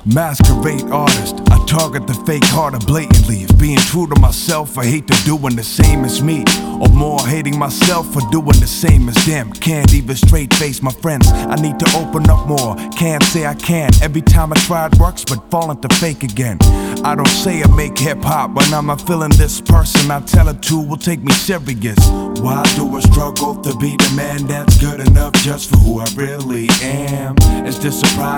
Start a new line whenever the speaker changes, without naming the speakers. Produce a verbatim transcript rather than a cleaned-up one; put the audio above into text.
Masquerade artist, I target the fake harder blatantly. If being true to myself, I hate to doing the same as me, or more hating myself for doing the same as them. Can't even straight face my friends, I need to open up more. Can't say I can, every time I try it works, but fall into fake again. I don't say I make hip-hop, when I'm not feeling this person I tell it to will take me serious. Why do I struggle to be the man that's good enough just for who I really am? Is this a surprise?